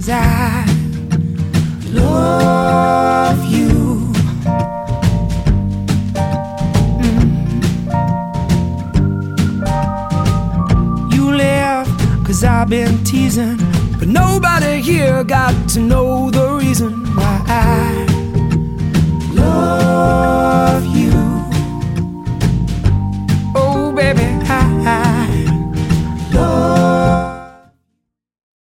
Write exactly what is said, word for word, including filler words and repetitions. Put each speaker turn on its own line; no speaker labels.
'cause I love you. Mm. You left 'cause I've been teasing, but nobody here got to know the reason why I love you.